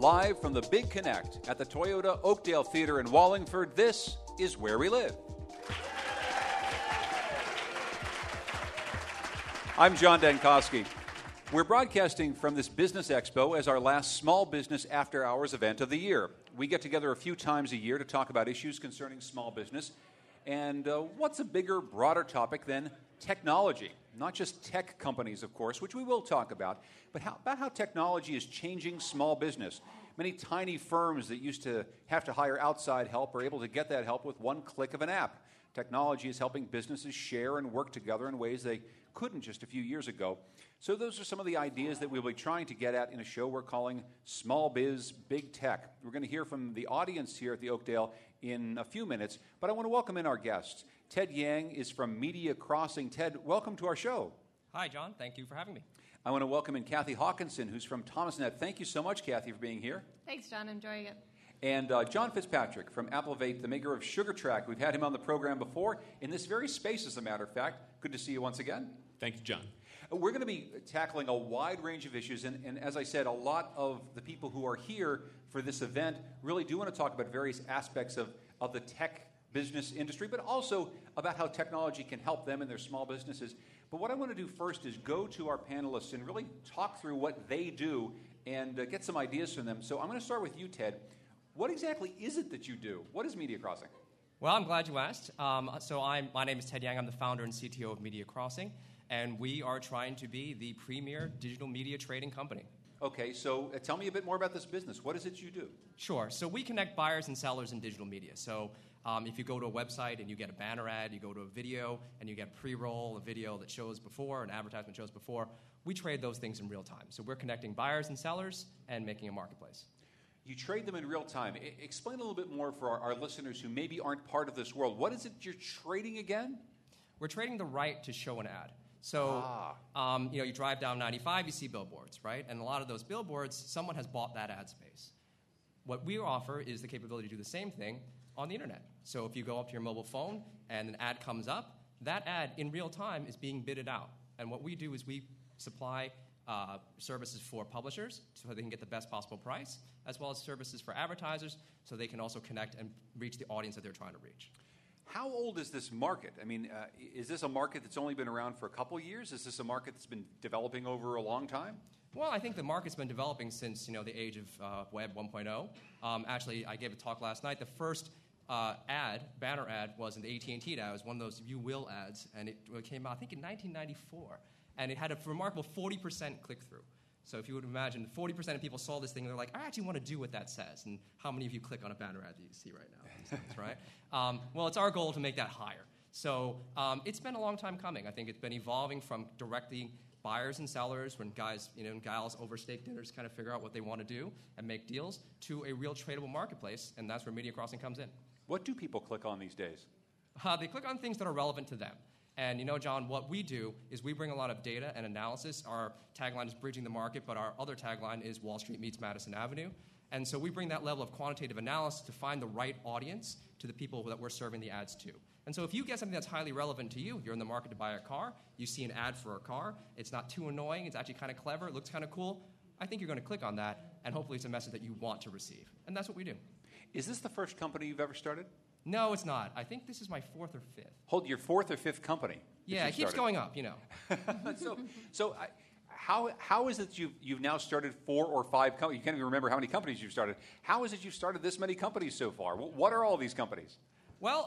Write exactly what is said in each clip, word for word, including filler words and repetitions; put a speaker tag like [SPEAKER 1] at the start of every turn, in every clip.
[SPEAKER 1] Live from the Big Connect at the Toyota Oakdale Theater in Wallingford, this is Where We Live. I'm John Dankosky. We're broadcasting from this Business Expo as our last small business after-hours event of the year. We get together a few times a year to talk about issues concerning small business. And uh, what's a bigger, broader topic than technology? Not just tech companies, of course, which we will talk about, but how, about how technology is changing small business. Many tiny firms that used to have to hire outside help are able to get that help with one click of an app. Technology is helping businesses share and work together in ways they couldn't just a few years ago. So those are some of the ideas that we'll be trying to get at in a show we're calling Small Biz Big Tech. We're going to hear from the audience here at the Oakdale in a few minutes, but I want to welcome in our guests. Ted Yang is from Media Crossing. Ted, welcome to our show.
[SPEAKER 2] Hi, John. Thank you for having me.
[SPEAKER 1] I want to welcome in Kathy Hawkinson, who's from ThomasNet. Thank you so much, Kathy, for being here.
[SPEAKER 3] Thanks, John. Enjoying it.
[SPEAKER 1] And uh, John Fitzpatrick from Applevate, the maker of SugarTrack. We've had him on the program before in this very space, as a matter of fact. Good to see you once again.
[SPEAKER 4] Thank you, John.
[SPEAKER 1] We're going to be tackling a wide range of issues, and, and as I said, a lot of the people who are here for this event really do want to talk about various aspects of, of the tech business industry, but also about how technology can help them in their small businesses. But what I want to do first is go to our panelists and really talk through what they do and uh, get some ideas from them. So I'm going to start with you, Ted. What exactly is it that you do? What is Media Crossing?
[SPEAKER 2] Well, I'm glad you asked. Um, so I'm, my name is Ted Yang. I'm the founder and C T O of Media Crossing, and we are trying to be the premier digital media trading company.
[SPEAKER 1] Okay, so uh, tell me a bit more about this business. What is it you do?
[SPEAKER 2] Sure. So we connect buyers and sellers in digital media. So um, if you go to a website and you get a banner ad, you go to a video and you get pre-roll, a video that shows before, an advertisement shows before, we trade those things in real time. So we're connecting buyers and sellers and making a marketplace.
[SPEAKER 1] You trade them in real time. I- explain a little bit more for our, our listeners who maybe aren't part of this world. What is it you're trading again?
[SPEAKER 2] We're trading the right to show an ad. So,
[SPEAKER 1] ah.
[SPEAKER 2] um, you know, you drive down ninety-five, you see billboards, right? And a lot of those billboards, someone has bought that ad space. What we offer is the capability to do the same thing on the internet. So if you go up to your mobile phone and an ad comes up, that ad in real time is being bidded out. And what we do is we supply uh, services for publishers so they can get the best possible price, as well as services for advertisers so they can also connect and reach the audience that they're trying to reach.
[SPEAKER 1] How old is this market? I mean, uh, is this a market that's only been around for a couple years? Is this a market that's been developing over a long time?
[SPEAKER 2] Well, I think the market's been developing since, you know, the age of uh, Web one point oh. Um, actually, I gave a talk last night. The first uh, ad, banner ad, was in the A T and T ad. It was one of those You Will ads, and it came out, I think, in nineteen ninety-four. And it had a remarkable forty percent click-through. So if you would imagine, forty percent of people saw this thing, and they're like, I actually want to do what that says. And how many of you click on a banner ad that you see right now? These days, right? Um, well, it's our goal to make that higher. So um, it's been a long time coming. I think it's been evolving from directly buyers and sellers, when guys, you know, and gals over steak dinners kind of figure out what they want to do and make deals, to a real tradable marketplace, and that's where Media Crossing comes in.
[SPEAKER 1] What do people click on these days?
[SPEAKER 2] Uh, they click on things that are relevant to them. And, you know, John, what we do is we bring a lot of data and analysis. Our tagline is Bridging the Market, but our other tagline is Wall Street meets Madison Avenue. And so we bring that level of quantitative analysis to find the right audience to the people that we're serving the ads to. And so if you get something that's highly relevant to you, you're in the market to buy a car, you see an ad for a car, it's not too annoying, it's actually kind of clever, it looks kind of cool, I think you're going to click on that, and hopefully it's a message that you want to receive. And that's what we do.
[SPEAKER 1] Is this the first company you've ever started?
[SPEAKER 2] No, it's not. I think this is my fourth or fifth.
[SPEAKER 1] Hold, your fourth or fifth company?
[SPEAKER 2] Yeah, it keeps
[SPEAKER 1] started.
[SPEAKER 2] going up, you know.
[SPEAKER 1] so, so I, how how is it you've you've now started four or five companies? You can't even remember how many companies you've started. How is it you've started this many companies so far? What are all these companies?
[SPEAKER 2] Well,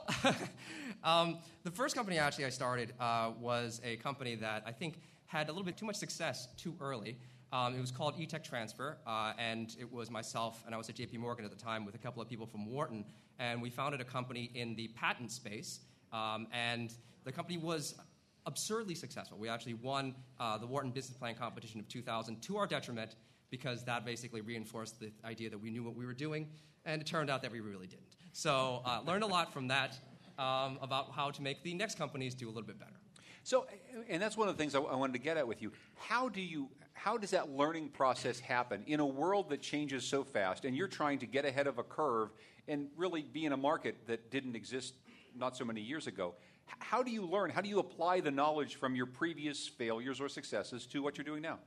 [SPEAKER 2] um, the first company actually I started uh, was a company that I think had a little bit too much success too early. Um, it was called eTech Transfer, uh, and it was myself, and I was at J P Morgan at the time with a couple of people from Wharton, and we founded a company in the patent space, um, and the company was absurdly successful. We actually won uh, the Wharton Business Plan competition of two thousand to our detriment, because that basically reinforced the idea that we knew what we were doing, and it turned out that we really didn't. So uh, learned a lot from that um, about how to make the next companies do a little bit better.
[SPEAKER 1] So, and that's one of the things I, I wanted to get at with you. How do you, how does that learning process happen in a world that changes so fast, and you're trying to get ahead of a curve and really be in a market that didn't exist not so many years ago? How do you learn? How do you apply the knowledge from your previous failures or successes to what you're doing now?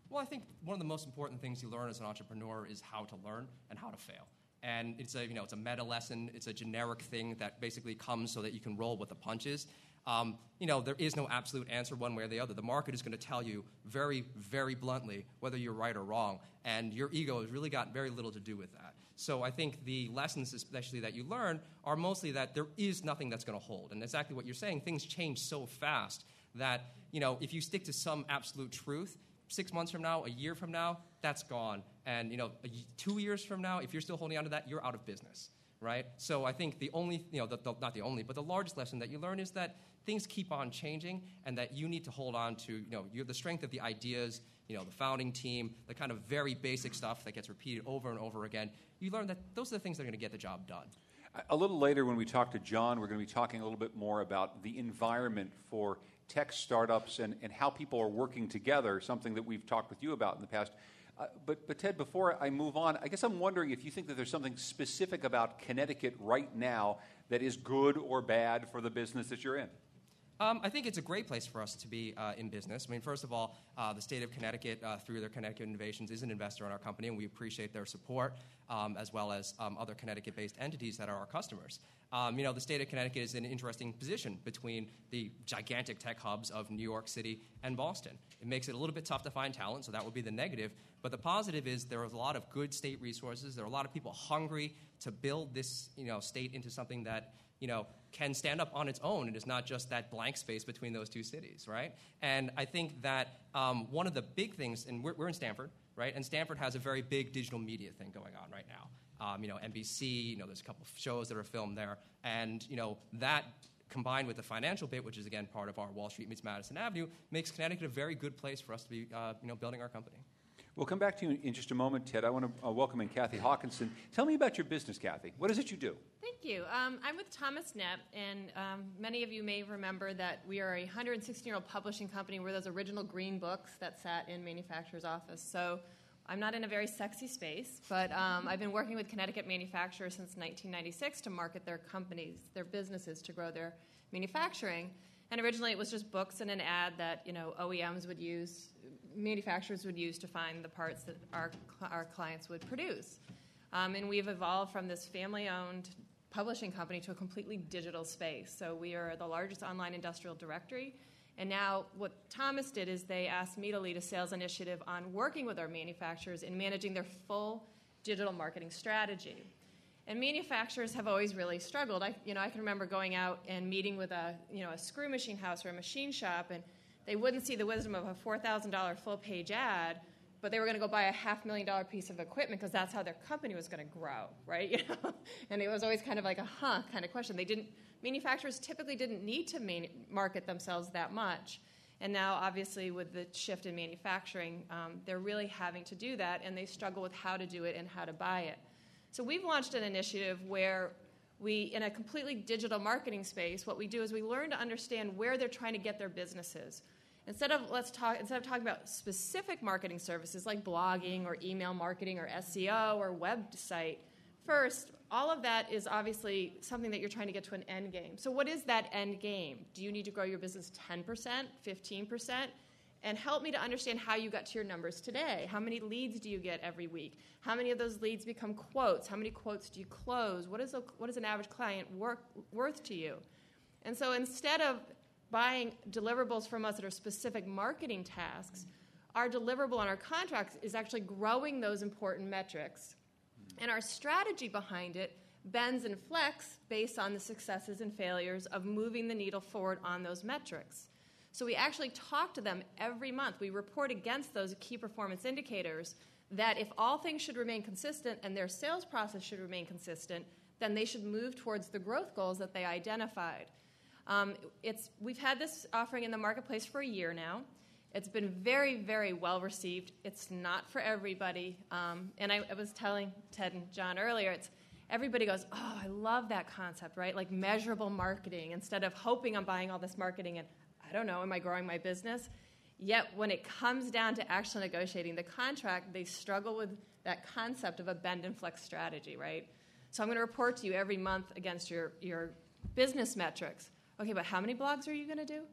[SPEAKER 2] Well, I think one of the most important things you learn as an entrepreneur is how to learn and how to fail. And it's a, you know, it's a meta lesson. It's a generic thing that basically comes so that you can roll with the punches. Um, you know, there is no absolute answer one way or the other. The market is going to tell you very, very bluntly whether you're right or wrong, and your ego has really got very little to do with that. So I think the lessons especially that you learn are mostly that there is nothing that's going to hold. And exactly what you're saying, things change so fast that, you know, if you stick to some absolute truth, six months from now, a year from now, that's gone. And, you know, a, two years from now, if you're still holding on to that, you're out of business, right? So I think the only, you know, the, the, not the only, but the largest lesson that you learn is that things keep on changing and that you need to hold on to, you know, you're the strength of the ideas, you know, the founding team, the kind of very basic stuff that gets repeated over and over again. You learn that those are the things that are going to get the job done.
[SPEAKER 1] A little later when we talk to John, we're going to be talking a little bit more about the environment for tech startups and, and how people are working together, something that we've talked with you about in the past. Uh, but, but Ted, before I move on, I guess I'm wondering if you think that there's something specific about Connecticut right now that is good or bad for the business that you're in.
[SPEAKER 2] Um, I think it's a great place for us to be uh, in business. I mean, first of all, uh, the state of Connecticut, uh, through their Connecticut Innovations, is an investor in our company, and we appreciate their support, um, as well as um, other Connecticut-based entities that are our customers. Um, you know, the state of Connecticut is in an interesting position between the gigantic tech hubs of New York City and Boston. It makes it a little bit tough to find talent, so that would be the negative. But the positive is there are a lot of good state resources. There are a lot of people hungry to build this, you know, state into something that, you know, can stand up on its own. It is not just that blank space between those two cities, right? And I think that um, one of the big things, and we're, we're in Stanford, right? And Stanford has a very big digital media thing going on right now. Um, you know, N B C, you know, there's a couple of shows that are filmed there. And, you know, that combined with the financial bit, which is, again, part of our Wall Street meets Madison Avenue, makes Connecticut a very good place for us to be, uh, you know, building our company.
[SPEAKER 1] We'll come back to you in just a moment, Ted. I want to uh, welcome in Kathy Hawkinson. Tell me about your business, Kathy. What is it you do?
[SPEAKER 3] Thank you. Um, I'm with Thomas Knepp, and um, many of you may remember that we are a one hundred sixteen-year-old publishing company. We're those original green books that sat in manufacturer's office. So I'm not in a very sexy space, but um, I've been working with Connecticut manufacturers since nineteen ninety-six to market their companies, their businesses, to grow their manufacturing. And originally it was just books and an ad that, you know, O E Ms would use, manufacturers would use to find the parts that our our clients would produce. Um, and we've evolved from this family-owned publishing company to a completely digital space. So we are the largest online industrial directory. And now what Thomas did is they asked me to lead a sales initiative on working with our manufacturers in managing their full digital marketing strategy. And manufacturers have always really struggled. I, you know, I can remember going out and meeting with a, you know, a screw machine house or a machine shop, and they wouldn't see the wisdom of a four thousand dollars full-page ad, but they were going to go buy a half million dollar piece of equipment because that's how their company was going to grow, right? You know? And it was always kind of like a huh kind of question. They didn't. Manufacturers typically didn't need to man- market themselves that much. And now, obviously, with the shift in manufacturing, um, they're really having to do that, and they struggle with how to do it and how to buy it. So we've launched an initiative where we, in a completely digital marketing space, what we do is we learn to understand where they're trying to get their businesses. Instead of let's talk, instead of talking about specific marketing services like blogging or email marketing or S E O or website, first, all of that is obviously something that you're trying to get to an end game. So what is that end game? Do you need to grow your business ten percent, fifteen percent? And help me to understand how you got to your numbers today. How many leads do you get every week? How many of those leads become quotes? How many quotes do you close? What is a, what is an average client work, worth to you? And so instead of buying deliverables from us that are specific marketing tasks, our deliverable on our contracts is actually growing those important metrics. And our strategy behind it bends and flex based on the successes and failures of moving the needle forward on those metrics. So we actually talk to them every month. We report against those key performance indicators that if all things should remain consistent and their sales process should remain consistent, then they should move towards the growth goals that they identified. Um, it's, we've had this offering in the marketplace for a year now. It's been very, very well received. It's not for everybody. Um, and I, I was telling Ted and John earlier, it's everybody goes, oh, I love that concept, right? Like measurable marketing instead of hoping I'm buying all this marketing and I don't know, am I growing my business? Yet when it comes down to actually negotiating the contract, they struggle with that concept of a bend and flex strategy, right? So I'm going to report to you every month against your, your business metrics. Okay, but how many blogs are you going to do?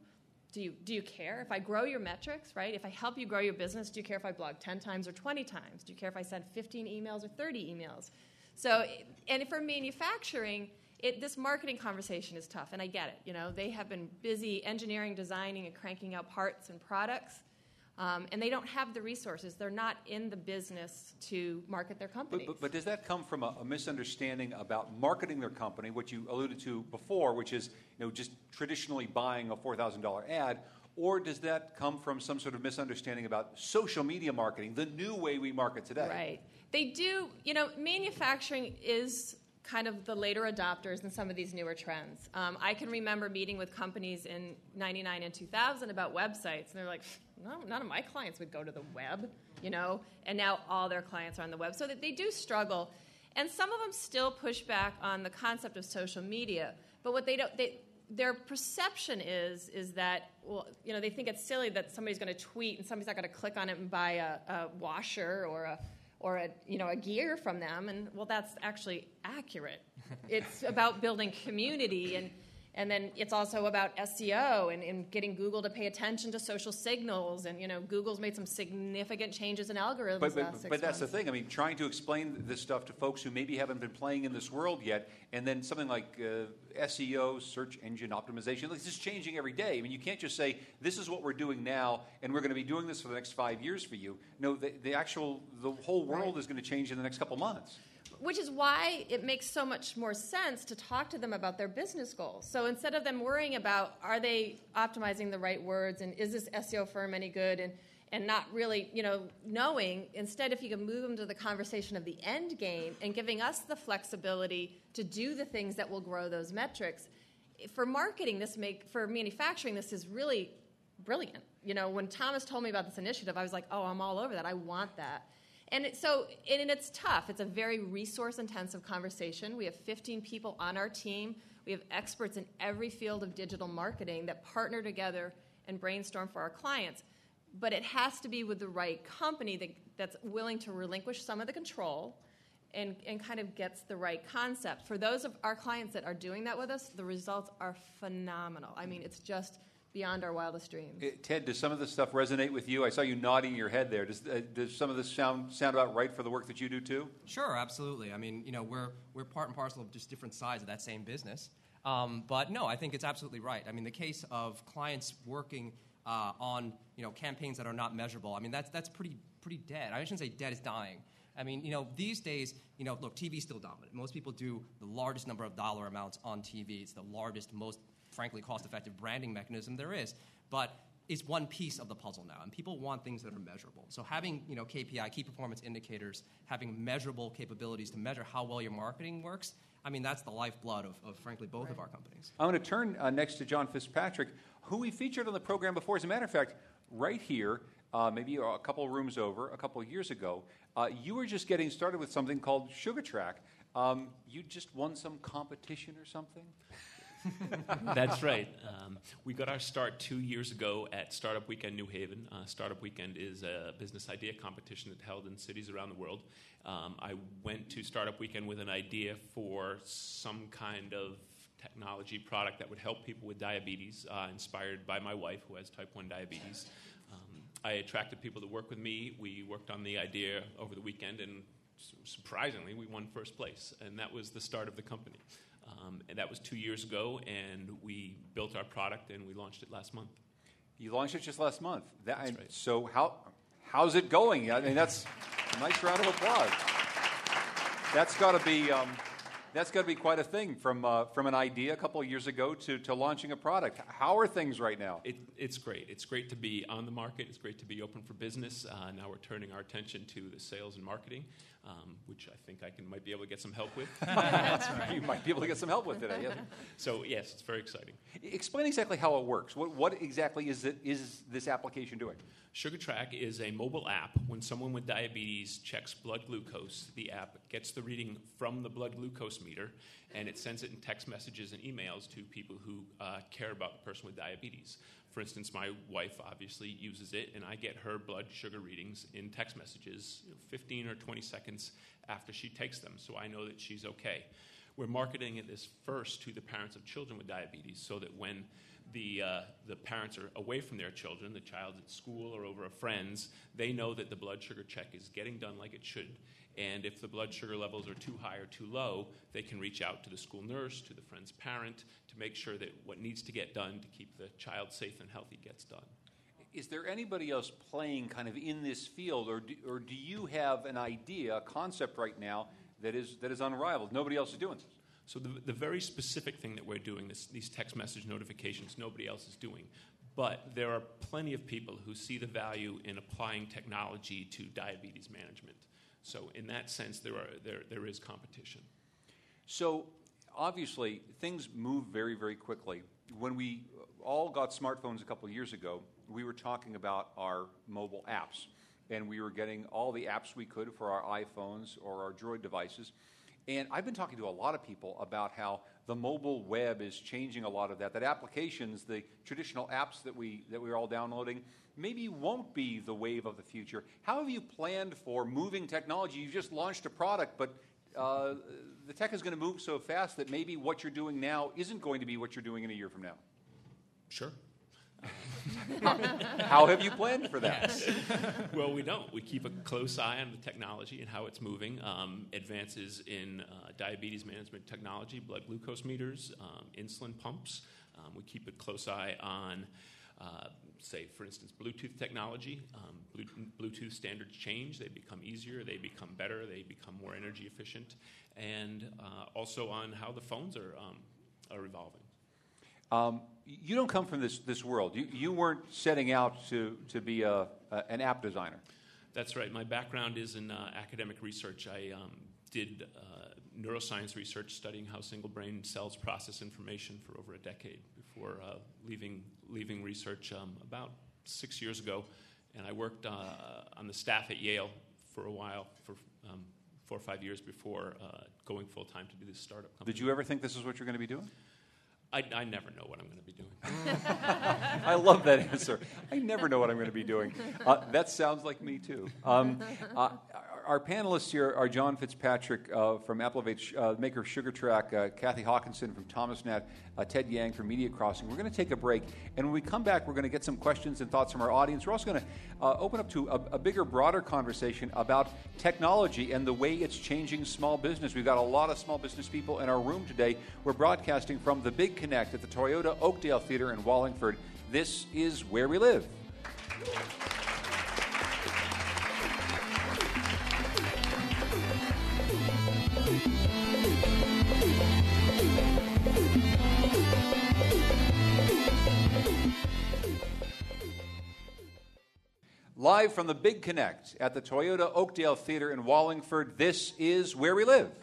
[SPEAKER 3] do you do you care if I grow your metrics, right? If I help you grow your business, do you care if I blog ten times or twenty times? Do you care if I send fifteen emails or thirty emails? So, and for manufacturing, it, this marketing conversation is tough, and I get it. You know, they have been busy engineering, designing, and cranking out parts and products. Um, and they don't have the resources. They're not in the business to market their companies.
[SPEAKER 1] But, but, but does that come from a, a misunderstanding about marketing their company, what you alluded to before, which is you know just traditionally buying a four thousand dollars ad, or does that come from some sort of misunderstanding about social media marketing, the new way we market today?
[SPEAKER 3] Right. They do, you know, manufacturing is kind of the later adopters in some of these newer trends. Um, I can remember meeting with companies in ninety-nine and two thousand about websites, and they're like, no, none of my clients would go to the web, you know, and now all their clients are on the web. So that they do struggle. And some of them still push back on the concept of social media. But what they don't, they, their perception is, is that, well, you know, they think it's silly that somebody's going to tweet and somebody's not going to click on it and buy a, a washer or a or a, you know, a gear from them, and well, that's actually accurate. It's about building community, and and then it's also about S E O and, and getting Google to pay attention to social signals, and you know, Google's made some significant changes in algorithms
[SPEAKER 1] But, but,
[SPEAKER 3] last six
[SPEAKER 1] but that's
[SPEAKER 3] months.
[SPEAKER 1] the thing. I mean, trying to explain this stuff to folks who maybe haven't been playing in this world yet, and then something like uh, S E O, search engine optimization, like, this is changing every day. I mean, you can't just say, this is what we're doing now, and we're going to be doing this for the next five years for you. No, the, the actual, the whole world
[SPEAKER 3] Right.
[SPEAKER 1] is going to change in the next couple months.
[SPEAKER 3] Which is why it makes so much more sense to talk to them about their business goals. So instead of them worrying about, are they optimizing the right words, and is this S E O firm any good, and, and not really, you know, knowing, instead if you can move them to the conversation of the end game and giving us the flexibility to do the things that will grow those metrics. For marketing, this make, for manufacturing, this is really brilliant. You know, when Thomas told me about this initiative, I was like, oh, I'm all over that. I want that. And it, so, and it's tough. It's a very resource-intensive conversation. We have fifteen people on our team. We have experts in every field of digital marketing that partner together and brainstorm for our clients. But it has to be with the right company that, that's willing to relinquish some of the control and, and kind of gets the right concept. For those of our clients that are doing that with us, the results are phenomenal. I mean, it's just beyond our wildest dreams.
[SPEAKER 1] Uh, Ted, does some of this stuff resonate with you? I saw you nodding your head there. Does, uh, does some of this sound sound about right for the work that you do too?
[SPEAKER 2] Sure, absolutely. I mean, you know, we're we're part and parcel of just different sides of that same business. Um, but no, I think it's absolutely right. I mean, the case of clients working uh, on you know campaigns that are not measurable. I mean, that's that's pretty pretty dead. I shouldn't say dead; it's dying. I mean, you know, these days, you know, look, T V's still dominant. Most people do the largest number of dollar amounts on T V. It's the largest, most frankly cost-effective branding mechanism there is. But it's one piece of the puzzle now, and people want things that are measurable. So having, you know, K P I, key performance indicators, having measurable capabilities to measure how well your marketing works, I mean, that's the lifeblood of, of frankly, both
[SPEAKER 3] Right.
[SPEAKER 2] of our companies.
[SPEAKER 1] I'm going to turn uh, next to John Fitzpatrick, who we featured on the program before. As a matter of fact, right here, uh, maybe a couple of rooms over, a couple of years ago, uh, you were just getting started with something called SugarTrack. Um, you just won some competition or something?
[SPEAKER 4] That's right. Um, we got our start two years ago at Startup Weekend New Haven. Uh, Startup Weekend is a business idea competition that's held in cities around the world. Um, I went to Startup Weekend with an idea for some kind of technology product that would help people with diabetes, uh, inspired by my wife, who has type one diabetes. Um, I attracted people to work with me. We worked on the idea over the weekend, and surprisingly, we won first place, and that was the start of the company. Um, and that was two years ago, and we built our product, and we launched it last month.
[SPEAKER 1] You launched it just last month. That,
[SPEAKER 4] That's
[SPEAKER 1] and
[SPEAKER 4] right.
[SPEAKER 1] So how how's it going? I mean, that's a nice round of applause. That's got to be um, that's got to be quite a thing from uh, from an idea a couple of years ago to, to launching a product. How are things right now?
[SPEAKER 4] It, it's great. It's great to be on the market. It's great to be open for business. Uh, now we're turning our attention to the sales and marketing, um, which I think I can might be able to get some help with.
[SPEAKER 1] That's right. You might be able to get some help with today. Yes.
[SPEAKER 4] So yes, it's very exciting.
[SPEAKER 1] Explain exactly how it works. What, what exactly is it, is this application doing?
[SPEAKER 4] SugarTrack is a mobile app. When someone with diabetes checks blood glucose, the app gets the reading from the blood glucose meter, and it sends it in text messages and emails to people who uh, care about the person with diabetes. For instance, my wife obviously uses it, and I get her blood sugar readings in text messages you know, fifteen or twenty seconds after she takes them, so I know that she's okay. We're marketing this first to the parents of children with diabetes so that when the uh, the parents are away from their children, the child's at school or over a friend's, they know that the blood sugar check is getting done like it should. And if the blood sugar levels are too high or too low, they can reach out to the school nurse, to the friend's parent, to make sure that what needs to get done to keep the child safe and healthy gets done.
[SPEAKER 1] Is there anybody else playing kind of in this field, or do, or do you have an idea, a concept right now that is that is unrivaled? Nobody else is doing this.
[SPEAKER 4] So the, the very specific thing that we're doing, this, these text message notifications, nobody else is doing. But there are plenty of people who see the value in applying technology to diabetes management. So in that sense, there are there there is competition.
[SPEAKER 1] So obviously, things move very, very quickly. When we all got smartphones a couple of years ago, we were talking about our mobile apps, and we were getting all the apps we could for our iPhones or our Droid devices. And I've been talking to a lot of people about how the mobile web is changing a lot of that, that applications, the traditional apps that, we, that we're all downloading, maybe won't be the wave of the future. How have you planned for moving technology? You just launched a product, but uh, the tech is going to move so fast that maybe what you're doing now isn't going to be what you're doing in a year from now.
[SPEAKER 4] Sure.
[SPEAKER 1] how, how have you planned for that?
[SPEAKER 4] Well, we don't. We keep a close eye on the technology and how it's moving. Um, advances in uh, diabetes management technology, blood glucose meters, um, insulin pumps. Um, we keep a close eye on, uh, say, for instance, Bluetooth technology. Um, Bluetooth standards change. They become easier. They become better. They become more energy efficient. And uh, also on how the phones are, um, are evolving.
[SPEAKER 1] Um, you don't come from this, this world. You, you weren't setting out to, to be a, a, an app designer.
[SPEAKER 4] That's right. My background is in uh, academic research. I um, did uh, neuroscience research studying how single-brain cells process information for over a decade before uh, leaving, leaving research um, about six years ago. And I worked uh, on the staff at Yale for a while, for um, four or five years before uh, going full-time to do this startup company.
[SPEAKER 1] Did you ever think this is what you're going to be doing?
[SPEAKER 4] I, I never know what I'm going to be doing.
[SPEAKER 1] I love that answer. I never know what I'm going to be doing. Uh, that sounds like me, too. Um, uh, our panelists here are John Fitzpatrick uh, from Applovate, uh, maker of SugarTrack, uh, Kathy Hawkinson from ThomasNet, uh, Ted Yang from Media Crossing. We're going to take a break, and when we come back, we're going to get some questions and thoughts from our audience. We're also going to uh, open up to a, a bigger, broader conversation about technology and the way it's changing small business. We've got a lot of small business people in our room today. We're broadcasting from the Big Connect at the Toyota Oakdale Theater in Wallingford. This is Where We Live. Live from the Big Connect at the Toyota Oakdale Theater in Wallingford, this is Where We Live.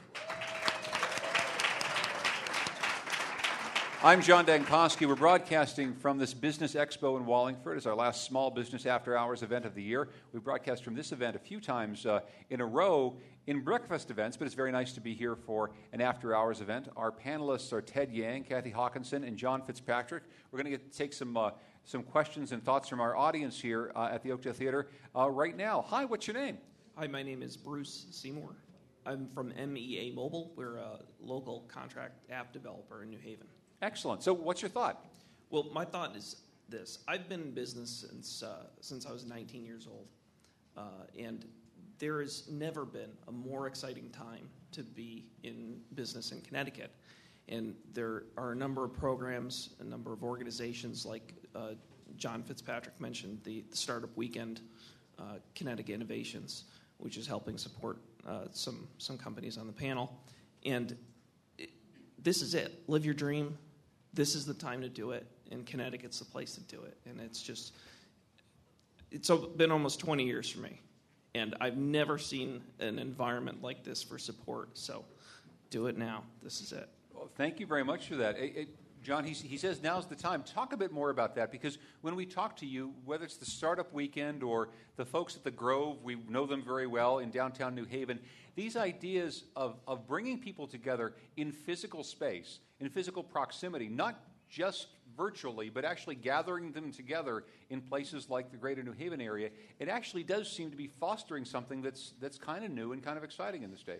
[SPEAKER 1] I'm John Dankosky. We're broadcasting from this Business Expo in Wallingford. It's our last small business after-hours event of the year. We broadcast from this event a few times uh, in a row in breakfast events, but it's very nice to be here for an after-hours event. Our panelists are Ted Yang, Kathy Hawkinson, and John Fitzpatrick. We're going to take some uh, some questions and thoughts from our audience here uh, at the Oakdale Theater uh, right now. Hi, what's your name?
[SPEAKER 5] Hi, my name is Bruce Seymour. I'm from M E A Mobile. We're a local contract app developer in New Haven.
[SPEAKER 1] Excellent. So what's your thought?
[SPEAKER 5] Well, my thought is this. I've been in business since, uh, since I was nineteen years old, uh, and there has never been a more exciting time to be in business in Connecticut. And there are a number of programs, a number of organizations like uh, John Fitzpatrick mentioned, the, the Startup Weekend, uh, Connecticut Innovations, which is helping support uh, some, some companies on the panel. And it, this is it. Live your dream. This is the time to do it, and Connecticut's the place to do it. And it's just, it's been almost twenty years for me, and I've never seen an environment like this for support. So do it now. This is it.
[SPEAKER 1] Well, thank you very much for that. It, it, John, he, he says now's the time. Talk a bit more about that, because when we talk to you, whether it's the Startup Weekend or the folks at the Grove, we know them very well in downtown New Haven, these ideas of, of bringing people together in physical space, in physical proximity, not just virtually, but actually gathering them together in places like the greater New Haven area, it actually does seem to be fostering something that's, that's kind of new and kind of exciting in the state.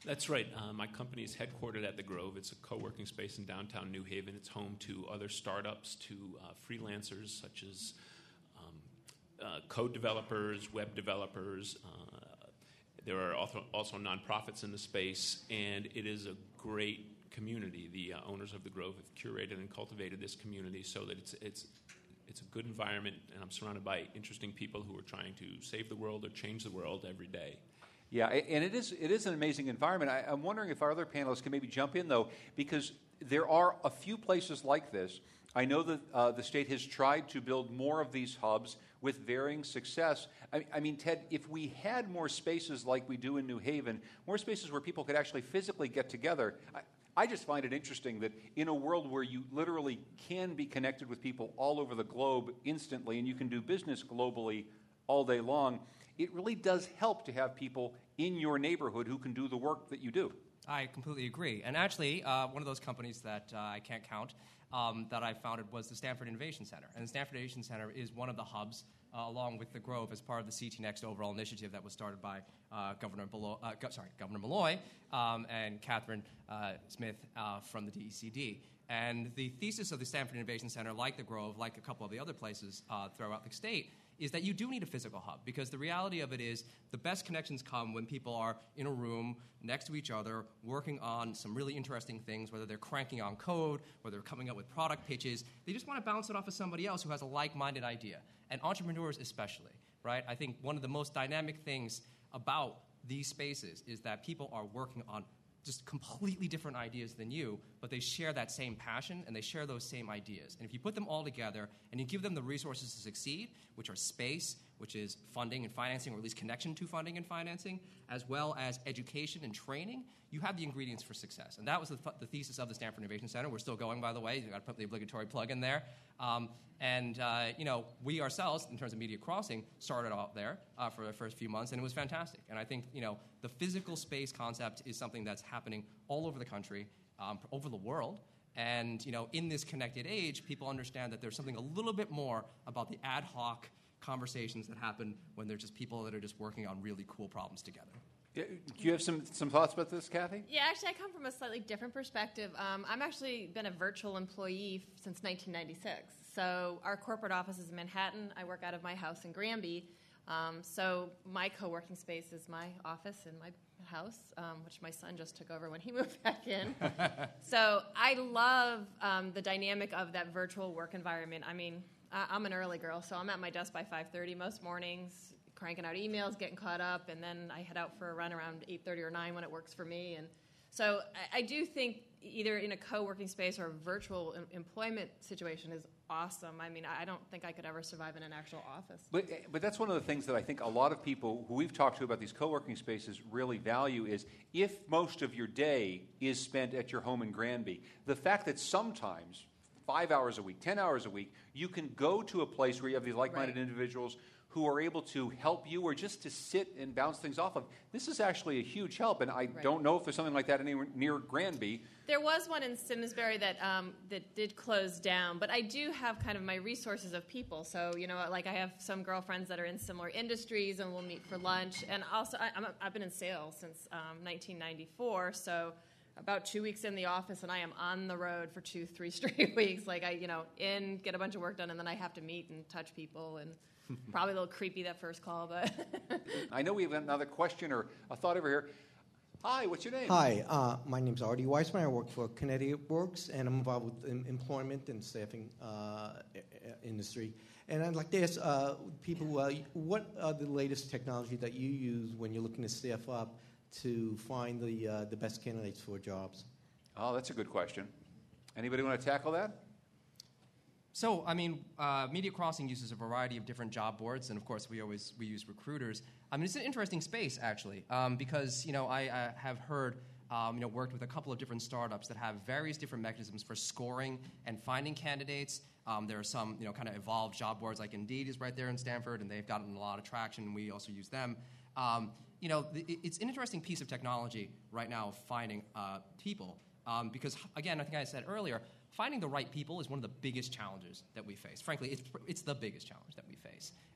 [SPEAKER 4] That's right. Uh, my company is headquartered at The Grove. It's a co-working space in downtown New Haven. It's home to other startups, to uh, freelancers such as um, uh, code developers, web developers. Uh, there are also, also nonprofits in the space, and it is a great community. The uh, owners of The Grove have curated and cultivated this community so that it's it's it's a good environment, and I'm surrounded by interesting people who are trying to save the world or change the world every day.
[SPEAKER 1] Yeah, and it is it is an amazing environment. I, I'm wondering if our other panelists can maybe jump in, though, because there are a few places like this. I know that uh, the state has tried to build more of these hubs with varying success. I, I mean, Ted, if we had more spaces like we do in New Haven, more spaces where people could actually physically get together, I, I just find it interesting that in a world where you literally can be connected with people all over the globe instantly, and you can do business globally all day long, it really does help to have people in your neighborhood who can do the work that you do.
[SPEAKER 2] I completely agree. And actually, uh, one of those companies that uh, I can't count um, that I founded was the Stanford Innovation Center. And the Stanford Innovation Center is one of the hubs, uh, along with the Grove, as part of the C T Next overall initiative that was started by uh, Governor Beloy, uh, go- sorry, Governor Malloy um, and Catherine uh, Smith uh, from the D E C D. And the thesis of the Stanford Innovation Center, like the Grove, like a couple of the other places uh, throughout the state, is that you do need a physical hub, because the reality of it is the best connections come when people are in a room next to each other working on some really interesting things, whether they're cranking on code, whether they're coming up with product pitches. They just want to bounce it off of somebody else who has a like-minded idea, and entrepreneurs especially, right? I think one of the most dynamic things about these spaces is that people are working on just completely different ideas than you, but they share that same passion and they share those same ideas. And if you put them all together and you give them the resources to succeed, which are space, which is funding and financing, or at least connection to funding and financing, as well as education and training, you have the ingredients for success. And that was the, th- the thesis of the Stanford Innovation Center. We're still going, by the way. You've got to put the obligatory plug in there. Um, and, uh, you know, we ourselves, in terms of Media Crossing, started out there uh, for the first few months, and it was fantastic. And I think, you know, the physical space concept is something that's happening all over the country, um, over the world. And, you know, in this connected age, people understand that there's something a little bit more about the ad hoc conversations that happen when there's just people that are just working on really cool problems together.
[SPEAKER 1] Yeah, do you have some, some thoughts about this, Kathy?
[SPEAKER 3] Yeah, actually, I come from a slightly different perspective. Um, I'm actually been a virtual employee f- since nineteen ninety-six. So our corporate office is in Manhattan. I work out of my house in Granby. Um, so my co-working space is my office in my house, um, which my son just took over when he moved back in. So I love um, the dynamic of that virtual work environment. I mean, I- I'm an early girl, so I'm at my desk by five thirty most mornings, cranking out emails, getting caught up, and then I head out for a run around eight thirty or nine when it works for me. And so I, I do think either in a co-working space or a virtual em- employment situation is awesome. I mean, I don't think I could ever survive in an actual office.
[SPEAKER 1] But, but that's one of the things that I think a lot of people who we've talked to about these co-working spaces really value is if most of your day is spent at your home in Granby, the fact that sometimes, five hours a week, ten hours a week, you can go to a place where you have these like-minded
[SPEAKER 3] Right.
[SPEAKER 1] individuals who are able to help you or just to sit and bounce things off of. This is actually a huge help, and I
[SPEAKER 3] Right.
[SPEAKER 1] don't know if there's something like that anywhere near Granby.
[SPEAKER 3] There was one in Simsbury that um, that did close down, but I do have kind of my resources of people. So, you know, like I have some girlfriends that are in similar industries, and we'll meet for lunch. And also, I, I'm a, I've been in sales since um, nineteen ninety-four, so about two weeks in the office, and I am on the road for two, three straight weeks. Like I, you know, in, get a bunch of work done, and then I have to meet and touch people, and probably a little creepy that first call, but
[SPEAKER 1] I know we have another question or a thought over here. Hi, what's your name?
[SPEAKER 6] Hi, uh, my name's Artie Weissman. I work for Connecticut Works, and I'm involved with em- employment and staffing uh, i- i- industry. And I'd like to ask uh, people, uh, what are the latest technology that you use when you're looking to staff up to find the uh, the best candidates for jobs?
[SPEAKER 1] Oh, that's a good question. Anybody want to tackle that?
[SPEAKER 2] So, I mean, uh, Media Crossing uses a variety of different job boards, and of course, we always we use recruiters. I mean, it's an interesting space actually, um, because you know I, I have heard, um, you know, worked with a couple of different startups that have various different mechanisms for scoring and finding candidates. Um, there are some, you know, kind of evolved job boards like Indeed is right there in Stanford, and they've gotten a lot of traction. And we also use them. Um, you know, the, it's an interesting piece of technology right now of finding uh, people, um, because again, I think I said earlier. Finding the right people is one of the biggest challenges that we face. Frankly, it's, it's the biggest challenge that we face.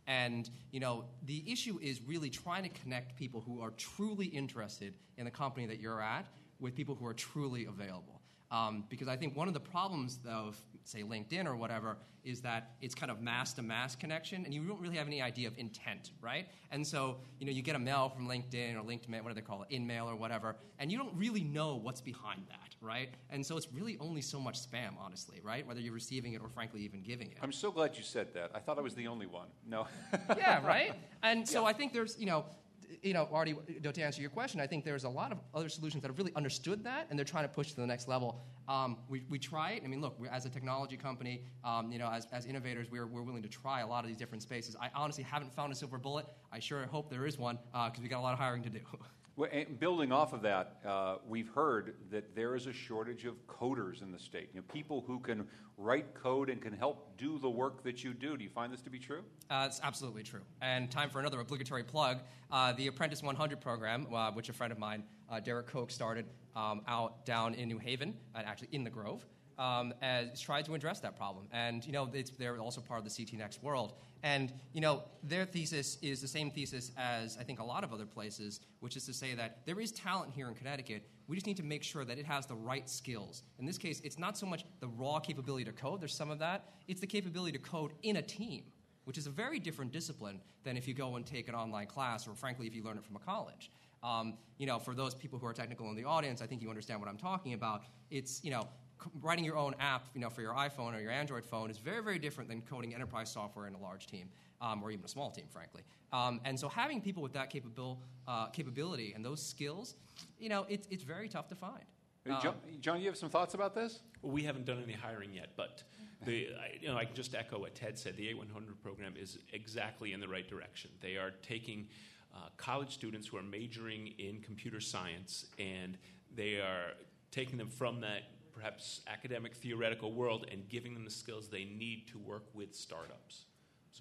[SPEAKER 2] And, you know, the issue is really trying to connect people who are truly interested in the company that you're at with people who are truly available. Um, because I think one of the problems of, say, LinkedIn or whatever, is that it's kind of mass-to-mass connection, and you don't really have any idea of intent, right? And so, you know, you get a mail from LinkedIn or LinkedIn, what do they call it, InMail or whatever, and you don't really know what's behind that, right? And so it's really only so much spam, honestly, right? Whether you're receiving it or, frankly, even giving it.
[SPEAKER 1] I'm so glad you said that. I thought I was the only one. No.
[SPEAKER 2] Yeah, right? And so
[SPEAKER 1] Yeah.
[SPEAKER 2] I think there's, you know, you know, Artie, to answer your question, I think there's a lot of other solutions that have really understood that, and they're trying to push to the next level. Um, we, we try it. I mean, look, we're, as a technology company, um, you know, as, as innovators, we're, we're willing to try a lot of these different spaces. I honestly haven't found a silver bullet. I sure hope there is one, because uh, we got a lot of hiring to do.
[SPEAKER 1] Well, and building off of that, uh, we've heard that there is a shortage of coders in the state. You know, people who can write code and can help do the work that you do. Do you find this to be true?
[SPEAKER 2] Uh, it's absolutely true. And time for another obligatory plug. Uh, the Apprentice one hundred program, uh, which a friend of mine, uh, Derek Koch, started um, out down in New Haven, and actually in the Grove, um, has tried to address that problem. And, you know, it's, they're also part of the C T Next world. And, you know, their thesis is the same thesis as, I think, a lot of other places, which is to say that there is talent here in Connecticut. We just need to make sure that it has the right skills. In this case, it's not so much the raw capability to code. There's some of that. It's the capability to code in a team, which is a very different discipline than if you go and take an online class or, frankly, if you learn it from a college. Um, you know, for those people who are technical in the audience, I think you understand what I'm talking about. It's, you know, writing your own app, you know, for your iPhone or your Android phone is very, very different than coding enterprise software in a large team, um, or even a small team, frankly. Um, and so having people with that capabil- uh, capability and those skills, you know, it's, it's very tough to find.
[SPEAKER 1] Um, John, John, you have some thoughts about this?
[SPEAKER 4] Well, we haven't done any hiring yet, but the, I, you know, I can just echo what Ted said. The A one hundred program is exactly in the right direction. They are taking uh, college students who are majoring in computer science, and they are taking them from that perhaps academic theoretical world and giving them the skills they need to work with startups. So.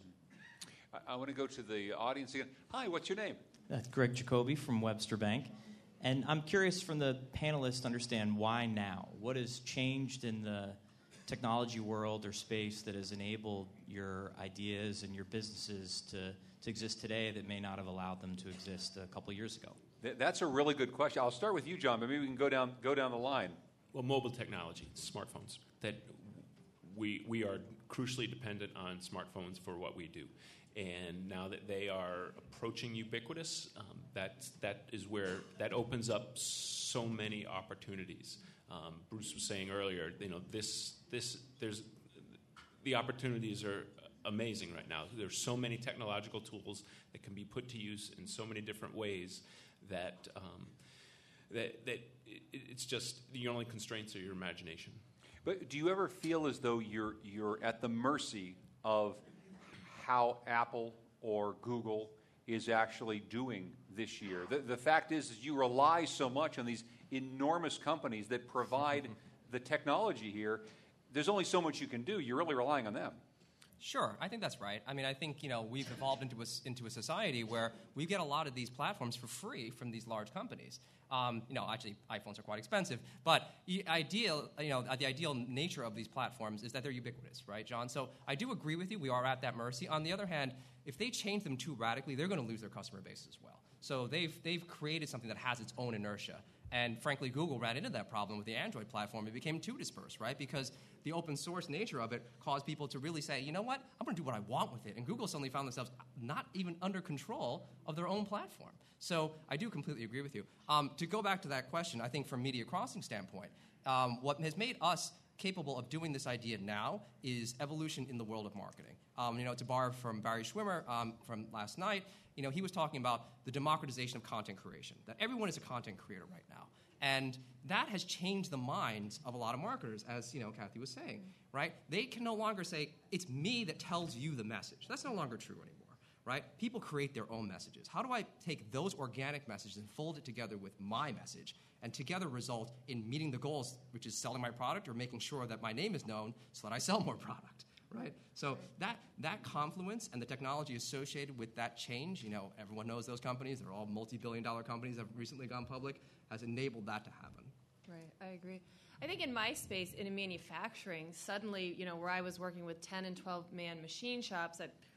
[SPEAKER 1] I, I want to go to the audience again. Hi, what's your name?
[SPEAKER 7] That's Greg Jacoby from Webster Bank. And I'm curious from the panelists to understand why now? What has changed in the technology world or space that has enabled your ideas and your businesses to, to exist today that may not have allowed them to exist a couple years ago?
[SPEAKER 1] Th- that's a really good question. I'll start with you, John, but maybe we can go down, go down the line.
[SPEAKER 4] Well, mobile technology, smartphones, that we, we are crucially dependent on smartphones for what we do. And now that they are approaching ubiquitous, um, that, that is where that opens up so many opportunities. Um, Bruce was saying earlier, you know, this, this, there's, the opportunities are amazing right now. There's so many technological tools that can be put to use in so many different ways that, um, that, that it, it's just the only constraints are your imagination.
[SPEAKER 1] But do you ever feel as though you're, you're at the mercy of how Apple or Google is actually doing this year? The, the fact is, is you rely so much on these enormous companies that provide the technology here. There's only so much you can do. You're really relying on them.
[SPEAKER 2] Sure, I think that's right. I mean, I think, you know, we've evolved into a, into a society where we get a lot of these platforms for free from these large companies. Um, you know, actually, iPhones are quite expensive, but the ideal, you know, the ideal nature of these platforms is that they're ubiquitous, right, John? So I do agree with you. We are at that mercy. On the other hand, if they change them too radically, they're going to lose their customer base as well. So they've they've created something that has its own inertia. And frankly, Google ran into that problem with the Android platform. It became too dispersed, right? Because the open source nature of it caused people to really say, you know what, I'm going to do what I want with it. And Google suddenly found themselves not even under control of their own platform. So I do completely agree with you. Um, to go back to that question, I think from Media Crossing standpoint, um, what has made us capable of doing this idea now is evolution in the world of marketing. Um, you know, to borrow from Barry Schwimmer um, from last night, you know, he was talking about the democratization of content creation, that everyone is a content creator right now. And that has changed the minds of a lot of marketers, as, you know, Kathy was saying, right? They can no longer say, it's me that tells you the message. That's no longer true anymore, right? People create their own messages. How do I take those organic messages and fold it together with my message and together result in meeting the goals, which is selling my product or making sure that my name is known so that I sell more product? Right? So that that confluence and the technology associated with that change, you know, everyone knows those companies. They're all multi-billion dollar companies that have recently gone public, has enabled that to happen.
[SPEAKER 3] Right, I agree. I think in my space, in manufacturing, suddenly, you know, where I was working with ten and twelve man machine shops that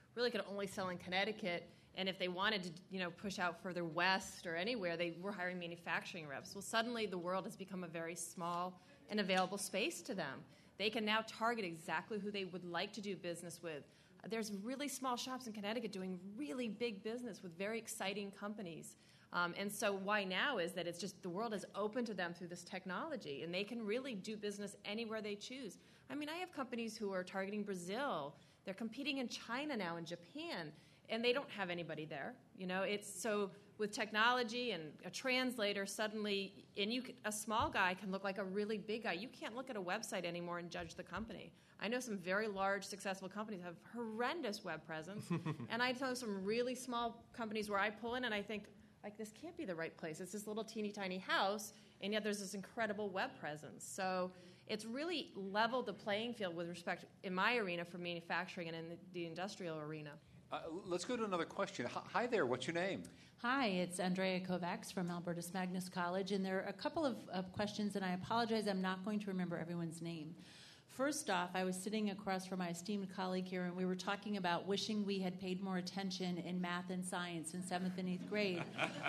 [SPEAKER 3] really could only sell in Connecticut. And if they wanted to, you know, push out further west or anywhere, they were hiring manufacturing reps. Well, suddenly the world has become a very small and available space to them. They can now target exactly who they would like to do business with. There's really small shops in Connecticut doing really big business with very exciting companies. Um, and so why now is that it's just the world is open to them through this technology, and they can really do business anywhere they choose. I mean, I have companies who are targeting Brazil. They're competing in China now, in Japan. And they don't have anybody there, you know. It's so with technology and a translator, suddenly, and you, a small guy can look like a really big guy. You can't look at a website anymore and judge the company. I know some very large, successful companies have horrendous web presence, and I know some really small companies where I pull in and I think, like, this can't be the right place. It's this little teeny tiny house, and yet there's this incredible web presence. So it's really leveled the playing field with respect, in my arena, for manufacturing and in the, the industrial arena.
[SPEAKER 1] Uh, let's go to another question. Hi there, what's your name?
[SPEAKER 8] Hi, it's Andrea Kovacs from Albertus Magnus College, and there are a couple of, of questions, and I apologize, I'm not going to remember everyone's name. First off, I was sitting across from my esteemed colleague here, and we were talking about wishing we had paid more attention in math and science in seventh and eighth grade,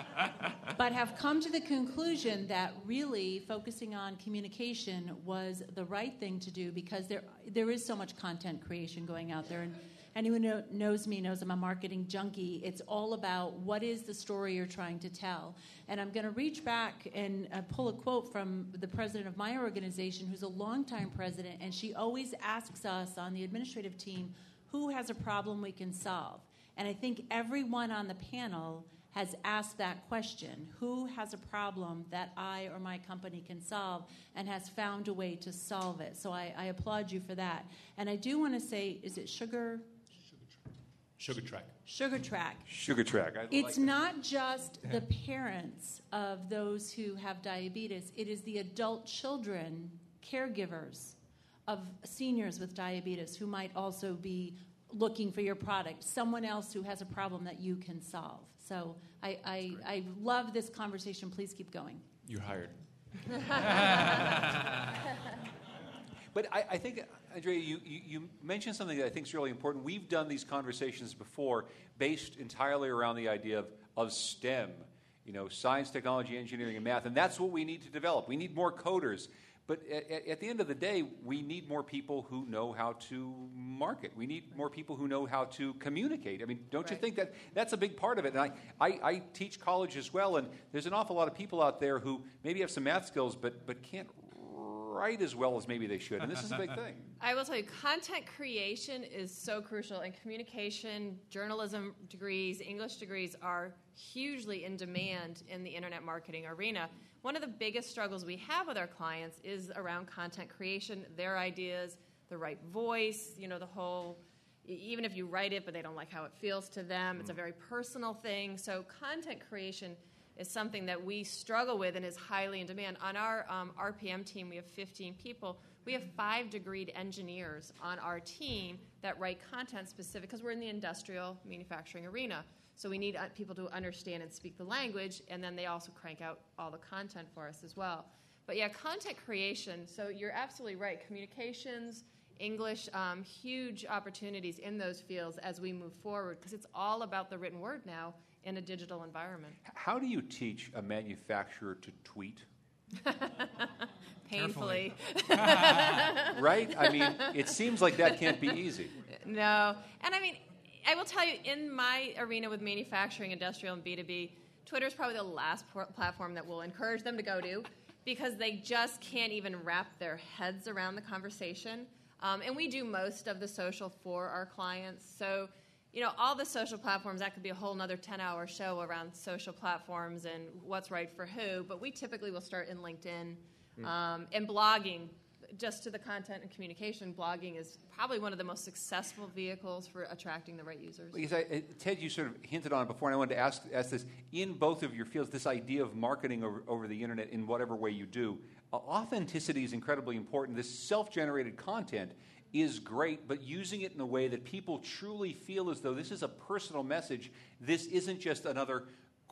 [SPEAKER 8] but have come to the conclusion that really focusing on communication was the right thing to do because there there is so much content creation going out there. And anyone who knows me knows I'm a marketing junkie. It's all about what is the story you're trying to tell. And I'm going to reach back and uh, pull a quote from the president of my organization, who's a longtime president, and she always asks us on the administrative team, who has a problem we can solve? And I think everyone on the panel has asked that question, who has a problem that I or my company can solve, and has found a way to solve it. So I, I applaud you for that. And I do want to say, is it Sugar...
[SPEAKER 4] SugarTrack.
[SPEAKER 8] SugarTrack.
[SPEAKER 1] SugarTrack. I
[SPEAKER 8] It's
[SPEAKER 1] like
[SPEAKER 8] not just the parents of those who have diabetes. It is the adult children, caregivers of seniors with diabetes who might also be looking for your product, someone else who has a problem that you can solve. So I, I, I love this conversation. Please keep going.
[SPEAKER 4] You're hired.
[SPEAKER 1] But I, I think, Andrea, you, you, you mentioned something that I think is really important. We've done these conversations before based entirely around the idea of, of STEM, you know, science, technology, engineering, and math, and that's what we need to develop. We need more coders. But at, at the end of the day, we need more people who know how to market. We need more people who know how to communicate. I mean, don't
[SPEAKER 3] Right.
[SPEAKER 1] you think that that's a big part of it? And I, I, I teach college as well, and there's an awful lot of people out there who maybe have some math skills but, but can't write as well as maybe they should, and this is a big thing.
[SPEAKER 3] I will tell you, content creation is so crucial, and communication, journalism degrees, English degrees are hugely in demand in the internet marketing arena. One of the biggest struggles we have with our clients is around content creation, their ideas, the right voice, you know, the whole, even if you write it but they don't like how it feels to them, it's a very personal thing. So content creation is something that we struggle with and is highly in demand. On our um, R P M team, we have fifteen people. We have five degreed engineers on our team that write content specific, because we're in the industrial manufacturing arena. So we need uh, people to understand and speak the language, and then they also crank out all the content for us as well. But yeah, content creation, so you're absolutely right. Communications, English, um, huge opportunities in those fields as we move forward, because it's all about the written word now in a digital environment.
[SPEAKER 1] How do you teach a manufacturer to tweet?
[SPEAKER 3] Painfully.
[SPEAKER 1] Right? I mean, it seems like that can't be easy.
[SPEAKER 3] No. And I mean, I will tell you, in my arena with manufacturing, industrial, and B two B, Twitter is probably the last por- platform that we'll encourage them to go to, because they just can't even wrap their heads around the conversation. Um, and we do most of the social for our clients. So, you know, all the social platforms, that could be a whole nother ten-hour show around social platforms and what's right for who. But we typically will start in LinkedIn mm. um, and blogging. Just to the content and communication, blogging is probably one of the most successful vehicles for attracting the right users.
[SPEAKER 1] Because I, Ted, you sort of hinted on it before, and I wanted to ask, ask this. In both of your fields, this idea of marketing over, over the internet in whatever way you do, uh, authenticity is incredibly important. This self-generated content is great, but using it in a way that people truly feel as though this is a personal message. This isn't just another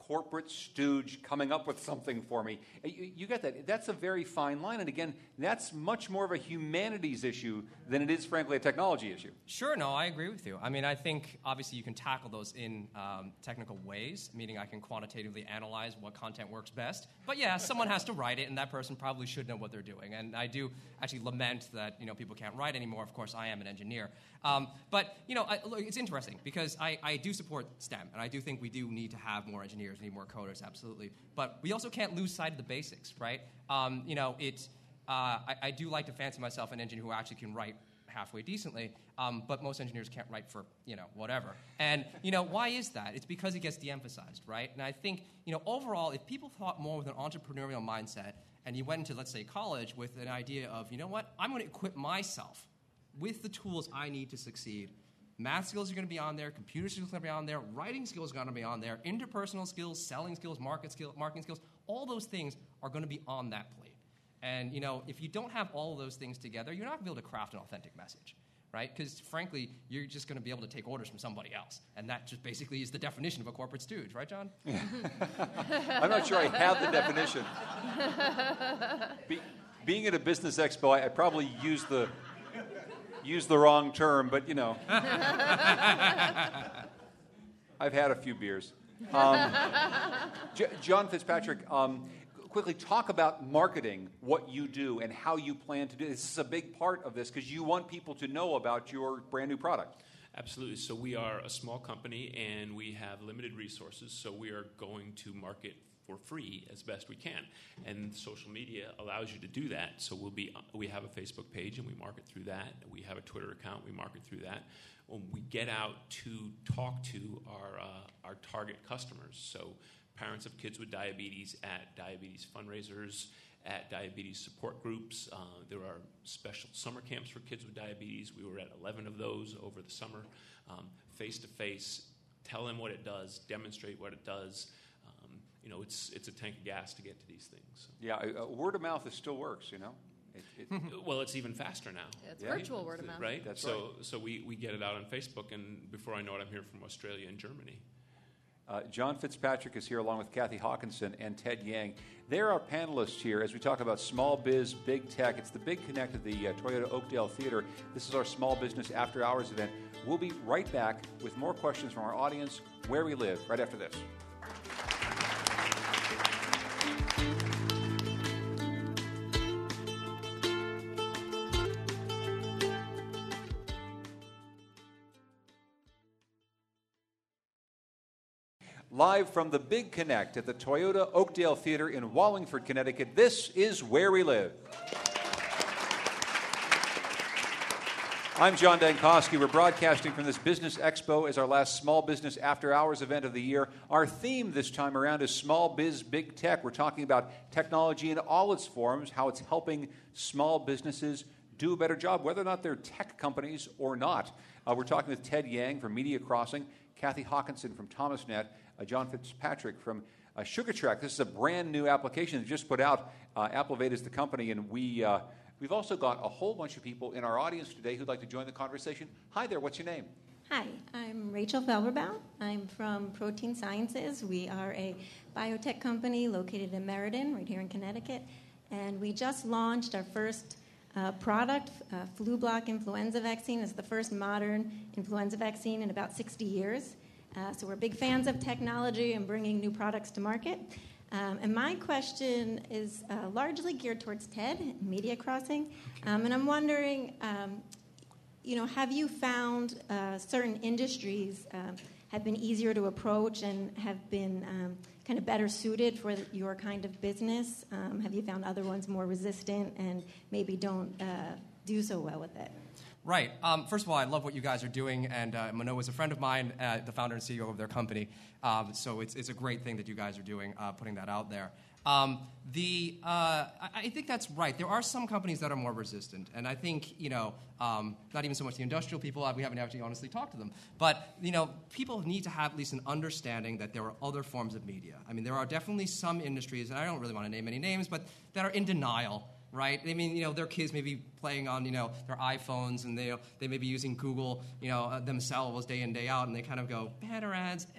[SPEAKER 1] corporate stooge coming up with something for me. You, you get that. That's a very fine line. And again, that's much more of a humanities issue than it is, frankly, a technology issue.
[SPEAKER 2] Sure, no, I agree with you. I mean, I think obviously you can tackle those in um, technical ways, meaning I can quantitatively analyze what content works best. But yeah, someone has to write it, and that person probably should know what they're doing. And I do actually lament that, you know, people can't write anymore. Of course, I am an engineer. Um, but, you know, I, look, it's interesting because I, I do support STEM, and I do think we do need to have more engineers, we need more coders, absolutely. But we also can't lose sight of the basics, right? Um, you know, it, uh, I, I do like to fancy myself an engineer who actually can write halfway decently, um, but most engineers can't write for, you know, whatever. And, you know, why is that? It's because it gets de-emphasized, right? And I think, you know, overall, if people thought more with an entrepreneurial mindset and you went into, let's say, college with an idea of, you know what, I'm going to equip myself with the tools I need to succeed. Math skills are going to be on there, computer skills are going to be on there, writing skills are going to be on there, interpersonal skills, selling skills, market skill, marketing skills, all those things are going to be on that plate. And, you know, if you don't have all of those things together, you're not going to be able to craft an authentic message, right? Because, frankly, you're just going to be able to take orders from somebody else. And that just basically is the definition of a corporate stooge, right, John?
[SPEAKER 1] I'm not sure I have the definition. Be, being at a business expo, I, I probably used the... Use the wrong term, but, you know. I've had a few beers. Um, J- John Fitzpatrick, um, quickly talk about marketing, what you do, and how you plan to do this. This is a big part of this because you want people to know about your brand new product.
[SPEAKER 4] Absolutely. So we are a small company, and we have limited resources, so we are going to market for free as best we can, and social media allows you to do that. So we'll be we have a Facebook page and we market through that. We have a Twitter account, we market through that. When we get out to talk to our uh, our target customers, so parents of kids with diabetes at diabetes fundraisers, at diabetes support groups. Uh, there are special summer camps for kids with diabetes. We were at eleven of those over the summer, um, face-to-face, tell them what it does, demonstrate what it does. You know, it's it's a tank of gas to get to these things. So.
[SPEAKER 1] Yeah, uh, word of mouth, it still works, you know? It, it,
[SPEAKER 4] well, it's even faster now.
[SPEAKER 3] Yeah, it's
[SPEAKER 1] yeah.
[SPEAKER 3] virtual word of mouth.
[SPEAKER 4] Right?
[SPEAKER 1] That's
[SPEAKER 4] so,
[SPEAKER 1] right.
[SPEAKER 4] So we, we get it out on Facebook, and before I know it, I'm here from Australia and Germany.
[SPEAKER 1] Uh, John Fitzpatrick is here along with Kathy Hawkinson and Ted Yang. They're our panelists here as we talk about small biz, big tech. It's the Big Connect at the uh, Toyota Oakdale Theater. This is our small business after hours event. We'll be right back with more questions from our audience, where we live, right after this. Live from the Big Connect at the Toyota Oakdale Theater in Wallingford, Connecticut, this is Where We Live. I'm John Dankosky. We're broadcasting from this Business Expo as our last Small Business After Hours event of the year. Our theme this time around is Small Biz, Big Tech. We're talking about technology in all its forms, how it's helping small businesses do a better job, whether or not they're tech companies or not. Uh, we're talking with Ted Yang from Media Crossing, Kathy Hawkinson from ThomasNet, uh, John Fitzpatrick from uh, SugarTrack. This is a brand new application that just put out. Uh, Applovate is the company, and we, uh, we've also got a whole bunch of people in our audience today who'd like to join the conversation. Hi there, what's your name?
[SPEAKER 9] Hi, I'm Rachel Felberbaum. I'm from Protein Sciences. We are a biotech company located in Meriden, right here in Connecticut, and we just launched our first uh, product, uh, Flublok influenza vaccine. It's the first modern influenza vaccine in about sixty years. Uh, so we're big fans of technology and bringing new products to market. Um, and my question is uh, largely geared towards Ted, Media Crossing. Um, and I'm wondering, um, you know, have you found uh, certain industries um, have been easier to approach and have been um, kind of better suited for your kind of business? Um, have you found other ones more resistant and maybe don't uh, do so well with it?
[SPEAKER 2] Right. Um, first of all, I love what you guys are doing, and uh, Manoa is a friend of mine, uh, the founder and C E O of their company. Um, so it's it's a great thing that you guys are doing, uh, putting that out there. Um, the uh, I, I think that's right. There are some companies that are more resistant, and I think you know um, not even so much the industrial people. We haven't actually honestly talked to them, but you know people need to have at least an understanding that there are other forms of media. I mean, there are definitely some industries, and I don't really want to name any names, but that are in denial. Right? I mean, you know, their kids may be playing on, you know, their iPhones, and they they may be using Google, you know, uh, themselves day in, day out, and they kind of go, banner ads, eh,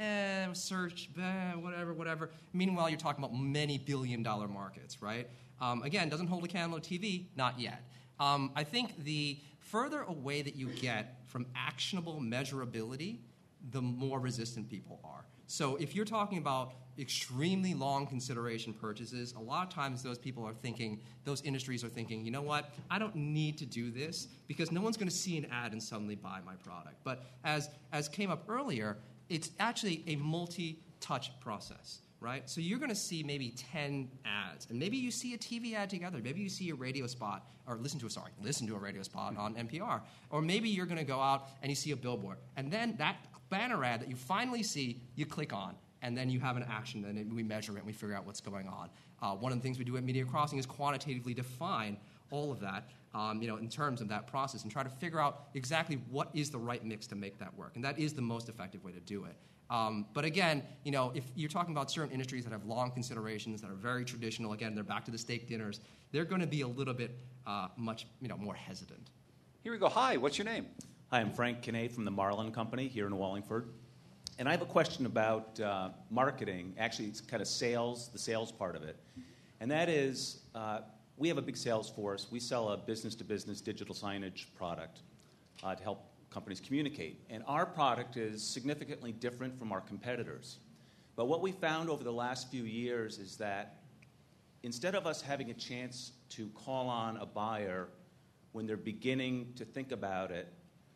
[SPEAKER 2] eh, search, eh, whatever, whatever. Meanwhile, you're talking about many billion-dollar markets, right? Um, again, doesn't hold a candle to T V, not yet. Um, I think the further away that you get from actionable measurability, the more resistant people are. So if you're talking about extremely long consideration purchases, a lot of times those people are thinking, those industries are thinking, you know what, I don't need to do this because no one's going to see an ad and suddenly buy my product. But as, as came up earlier, it's actually a multi-touch process, right? So you're going to see maybe ten ads, and maybe you see a T V ad together. Maybe you see a radio spot, or listen to a, sorry, listen to a radio spot on N P R. Or maybe you're going to go out and you see a billboard. And then that banner ad that you finally see, you click on, and then you have an action, and then we measure it, and we figure out what's going on. Uh, one of the things we do at Media Crossing is quantitatively define all of that, um, you know, in terms of that process, and try to figure out exactly what is the right mix to make that work. And that is the most effective way to do it. Um, but again, you know, if you're talking about certain industries that have long considerations, that are very traditional, again, they're back to the steak dinners, they're going to be a little bit uh, much, you know, more hesitant.
[SPEAKER 1] Here we go. Hi, what's your name?
[SPEAKER 10] Hi, I'm Frank Kinney from the Marlin Company here in Wallingford. And I have a question about uh, marketing. Actually, it's kind of sales, the sales part of it. And that is, uh, we have a big sales force. We sell a business-to-business digital signage product uh, to help companies communicate. And our product is significantly different from our competitors. But what we found over the last few years is that instead of us having a chance to call on a buyer when they're beginning to think about it,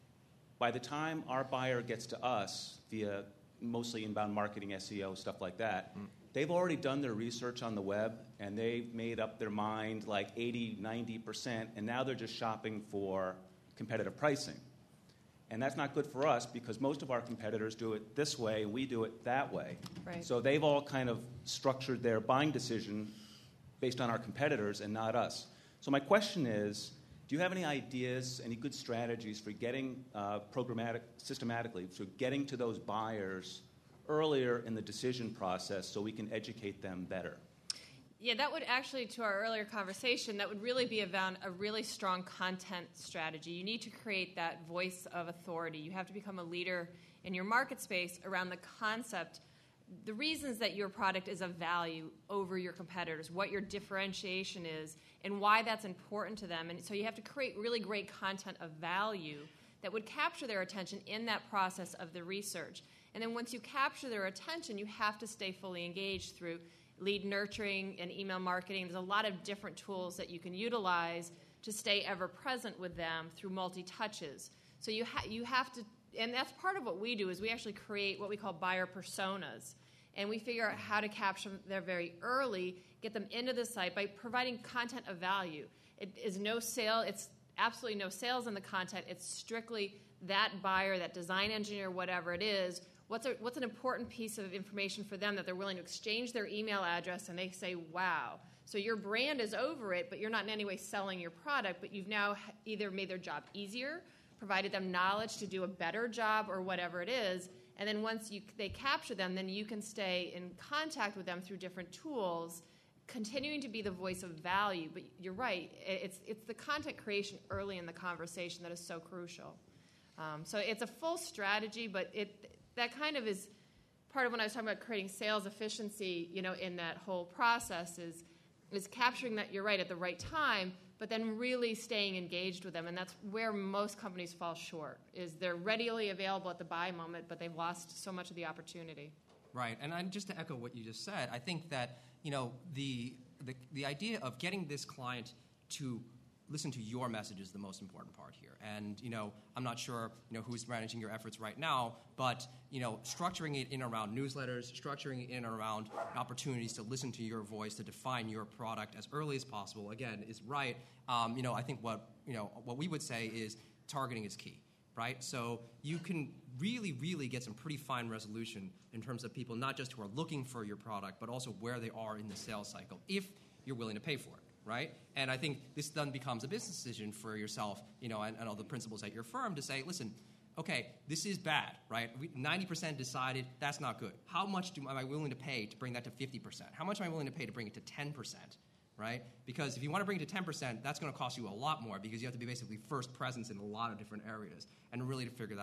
[SPEAKER 10] by the time our buyer gets to us via mostly inbound marketing, S E O, stuff like that, mm. they've already done their research on the web, and they've made up their mind like eighty, ninety percent, and now they're just shopping for competitive pricing. And that's not good for us because most of our competitors do it this way, and we do it that way.
[SPEAKER 3] Right.
[SPEAKER 10] So they've all kind of structured their buying decision based on our competitors and not us. So my question is, do you have any ideas, any good strategies for getting uh, programmatic, systematically, for getting to those buyers earlier in the decision process so we can educate them better?
[SPEAKER 3] Yeah, that would actually, to our earlier conversation, that would really be around a really strong content strategy. You need to create that voice of authority. You have to become a leader in your market space around the concept, the reasons that your product is of value over your competitors, what your differentiation is, and why that's important to them. And so you have to create really great content of value that would capture their attention in that process of the research. And then once you capture their attention, you have to stay fully engaged through lead nurturing and email marketing. There's a lot of different tools that you can utilize to stay ever present with them through multi-touches. So you, ha- you have to, and that's part of what we do, is we actually create what we call buyer personas. And we figure out how to capture them there very early, get them into the site by providing content of value. It is no sale, it's absolutely no sales in the content. It's strictly that buyer, that design engineer, whatever it is, what's, a, what's an important piece of information for them that they're willing to exchange their email address and they say, wow. So your brand is over it, but you're not in any way selling your product, but you've now either made their job easier, provided them knowledge to do a better job or whatever it is. And then once you, they capture them, then you can stay in contact with them through different tools, continuing to be the voice of value. But you're right, it's, it's the content creation early in the conversation that is so crucial. Um, so it's a full strategy, but it that kind of is part of when I was talking about creating sales efficiency, you know, in that whole process is, is capturing that, you're right, at the right time, but then really staying engaged with them. And that's where most companies fall short, is they're readily available at the buy moment, but they've lost so much of the opportunity.
[SPEAKER 2] Right, and I, just to echo what you just said, I think that, you know, the, the the idea of getting this client to listen to your message is the most important part here. And, you know, I'm not sure, you know, who's managing your efforts right now, but, you know, structuring it in around newsletters, structuring it in around opportunities to listen to your voice, to define your product as early as possible, again, is right. Um, you know, I think what, you know, what we would say is targeting is key, right? So you can really, really get some pretty fine resolution in terms of people not just who are looking for your product, but also where they are in the sales cycle, if you're willing to pay for it. Right? And I think this then becomes a business decision for yourself, you know, and, and all the principals at your firm to say, listen, okay, this is bad, right? We, ninety percent decided that's not good. How much do, am I willing to pay to bring that to fifty percent? How much am I willing to pay to bring it to ten percent, right? Because if you want to bring it to ten percent, that's going to cost you a lot more because you have to be basically first presence in a lot of different areas and really to figure that out.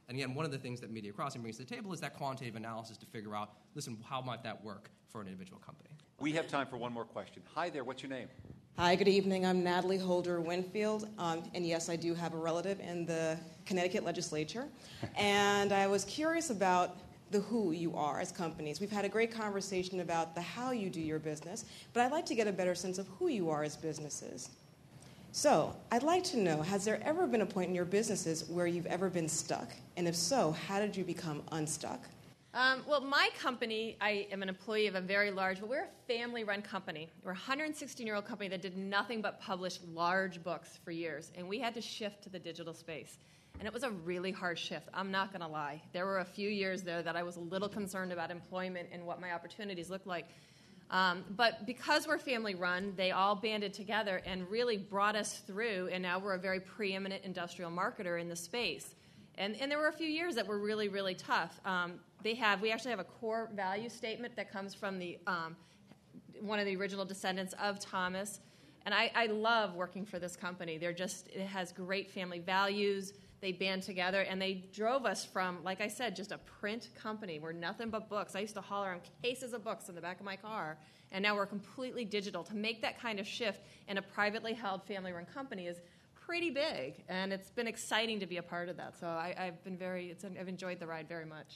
[SPEAKER 2] And again, one of the things that Media Crossing brings to the table is that quantitative analysis to figure out, listen, how might that work for an individual company?
[SPEAKER 1] We have time for one more question. Hi there, what's your name?
[SPEAKER 11] Hi, good evening. I'm Natalie Holder Winfield, um, and yes, I do have a relative in the Connecticut legislature. And I was curious about the who you are as companies. We've had a great conversation about the how you do your business, but I'd like to get a better sense of who you are as businesses. So I'd like to know, has there ever been a point in your businesses where you've ever been stuck? And if so, how did you become unstuck?
[SPEAKER 3] Um, well, my company, I am an employee of a very large, but we're a family-run company. We're a one hundred sixteen-year-old company that did nothing but publish large books for years, and we had to shift to the digital space. And it was a really hard shift. I'm not going to lie. There were a few years there that I was a little concerned about employment and what my opportunities looked like. Um, but because we're family-run, they all banded together and really brought us through, and now we're a very preeminent industrial marketer in the space. And, and there were a few years that were really, really tough. Um, they have, we actually have a core value statement that comes from the um, one of the original descendants of Thomas. And I, I love working for this company. They're just, it has great family values. They band together, and they drove us from, like I said, just a print company. We're nothing but books. I used to haul around cases of books in the back of my car, and now we're completely digital. To make that kind of shift in a privately held, family-run company is pretty big, and it's been exciting to be a part of that. So I, I've been very, it's, I've enjoyed the ride very much.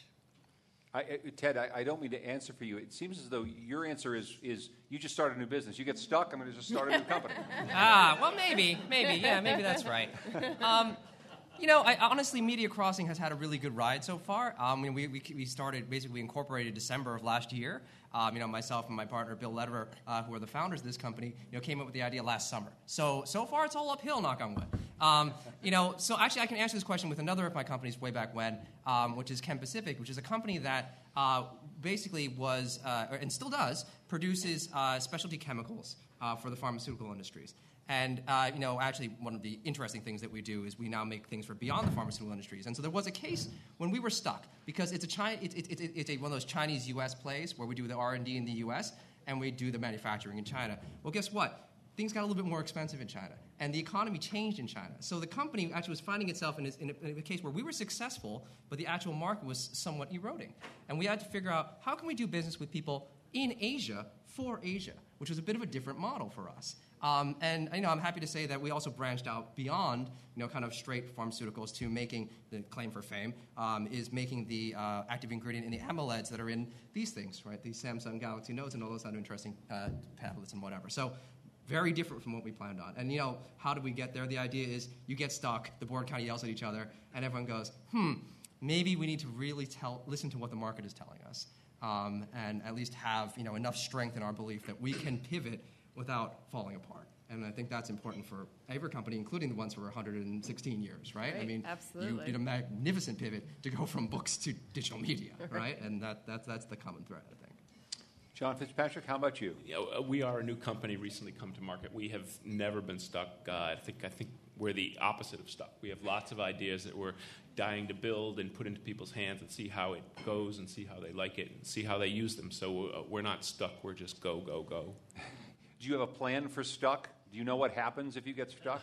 [SPEAKER 1] I, Ted, I, I don't mean to answer for you. It seems as though your answer is is you just start a new business. You get stuck, I'm going to just start a new company.
[SPEAKER 2] ah, well, maybe, maybe, yeah, maybe that's right. Um, You know, I, honestly, Media Crossing has had a really good ride so far. Um, we, we, we started, basically, we incorporated December of last year. Um, you know, myself and my partner, Bill Lederer, uh, who are the founders of this company, you know, came up with the idea last summer. So, so far, it's all uphill, knock on wood. Um, you know, so actually, I can answer this question with another of my companies way back when, um, which is Chem Pacific, which is a company that uh, basically was, uh, and still does, produces uh, specialty chemicals uh, for the pharmaceutical industries. And, uh, you know, actually one of the interesting things that we do is we now make things for beyond the pharmaceutical industries. And so there was a case when we were stuck, because it's a China, it, it, it, it's a, one of those Chinese U S plays where we do the R and D in the U S and we do the manufacturing in China. Well, guess what? Things got a little bit more expensive in China, and the economy changed in China. So the company actually was finding itself in a, in a, in a case where we were successful, but the actual market was somewhat eroding. And we had to figure out, how can we do business with people in Asia for Asia, which was a bit of a different model for us. Um, and you know, I'm happy to say that we also branched out beyond, you know, kind of straight pharmaceuticals to making the claim for fame um, is making the uh, active ingredient in the AMOLEDs that are in these things, right? These Samsung Galaxy Notes and all those other interesting uh, tablets and whatever. So very different from what we planned on. And you know, how did we get there? The idea is you get stuck, the board kind of yells at each other, and everyone goes, hmm, maybe we need to really tell, listen to what the market is telling us, um, and at least have, you know, enough strength in our belief that we can pivot without falling apart. And I think that's important for every company, including the ones for one hundred sixteen years, right?
[SPEAKER 3] Right,
[SPEAKER 2] I mean,
[SPEAKER 3] absolutely.
[SPEAKER 2] you did a magnificent pivot to go from books to digital media, right? And that, that, that's the common thread, I think.
[SPEAKER 1] John Fitzpatrick, how about you?
[SPEAKER 4] You know, we are a new company recently come to market. We have never been stuck. Uh, I think I think we're the opposite of stuck. We have lots of ideas that we're dying to build and put into people's hands and see how it goes and see how they like it and see how they use them. So uh, we're not stuck. We're just go, go, go.
[SPEAKER 1] Do you have a plan for stuck? Do you know what happens if you get stuck?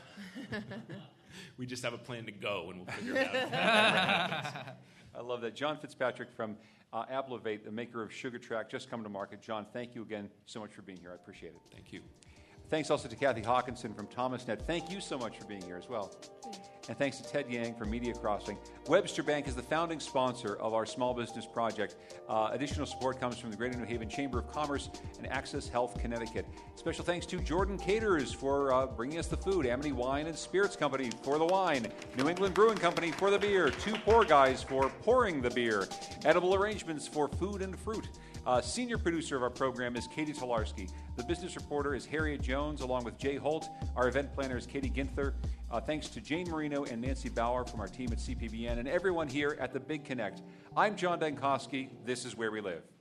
[SPEAKER 4] We just have a plan to go, and we'll figure it out.
[SPEAKER 1] I love that. John Fitzpatrick from uh, Applovate, the maker of SugarTrack, just come to market. John, thank you again so much for being here. I appreciate it.
[SPEAKER 4] Thank you.
[SPEAKER 1] Thanks also to Kathy Hawkinson from ThomasNet. Thank you so much for being here as well. And thanks to Ted Yang from Media Crossing. Webster Bank is the founding sponsor of our small business project. Uh, additional support comes from the Greater New Haven Chamber of Commerce and Access Health Connecticut. Special thanks to Jordan Caterers for uh, bringing us the food, Amity Wine and Spirits Company for the wine, New England Brewing Company for the beer, Two Pour Guys for pouring the beer, Edible Arrangements for food and fruit. Uh, senior producer of our program is Katie Tolarski. The business reporter is Harriet Jones, along with Jay Holt. Our event planner is Katie Ginther. Uh, thanks to Jane Marino and Nancy Bauer from our team at C P B N and everyone here at the Big Connect. I'm John Dankosky. This is Where We Live.